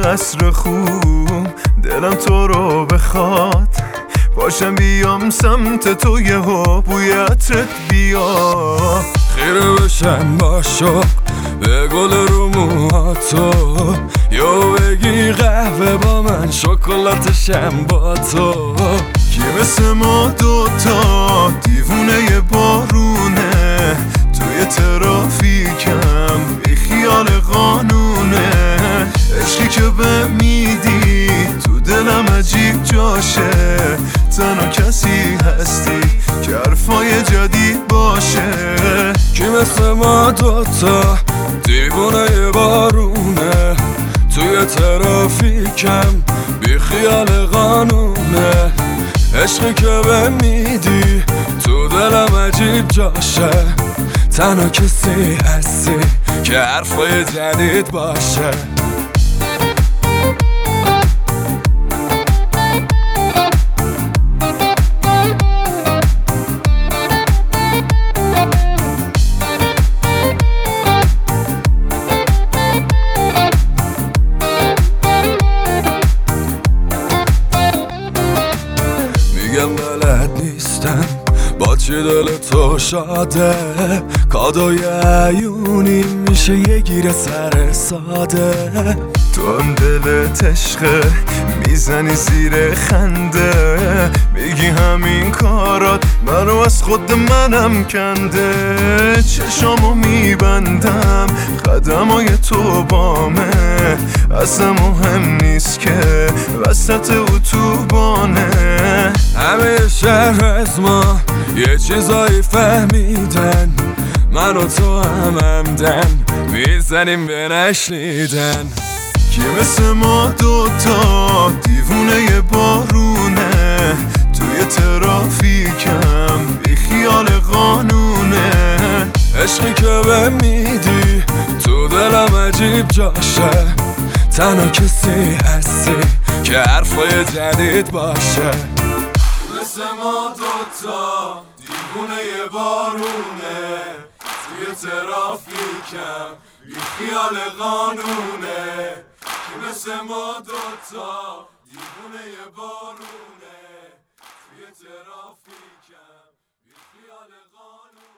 عصر خوب دلم تو رو بخواد، باشم بیام سمت تو یهو بوی عطرت بیا. خیره بشم با شوق به گل رو موهاتو، یا بگی قهوه با من شکلاتشم با تو. کی مثل ما دوتا دیوونه بارونه، توی ترافیکم بی خیال قانونه. عشقی که به میدی تو دلم عجیب جاشه، تنها کسی هستی که حرفای جدید باشه. کی مثل ما دوتا دیوونه بارونه، توی ترافیکم بی خیال قانونه. عشقی که به میدی تو دلم عجیب جاشه، تنها کسی هستی که حرفای جدید باشه. میگم بلد نیستم با چی دل تو شاده، کادوی عیونی میشه یه گیر سر ساده. تو هم دلت عشقه میزنی زیر خنده، میگی همین کارات منو از خود منم کنده. چشامو میبندم قدمای تو بامه، اصلا مهم نیست که وسط اتوبانه. همه شهر از ما یه چیزایی فهمیدن، من و تو هم همدم میزنیم به نشنیدن. کی مثل ما دوتا دیوونه بارونه، توی ترافیکم بی خیال قانونه. عشقی که به میدی تو دلم عجیب جاشه، تنها کسی هستی که حرفای جدید باشه. مثل ما دوتا دیوونه بارونه، توی ترافیکم بی خیال قانونه. کی مثل ما دوتا دیوونه بارونه، توی ترافیکم بی خیال قانونه.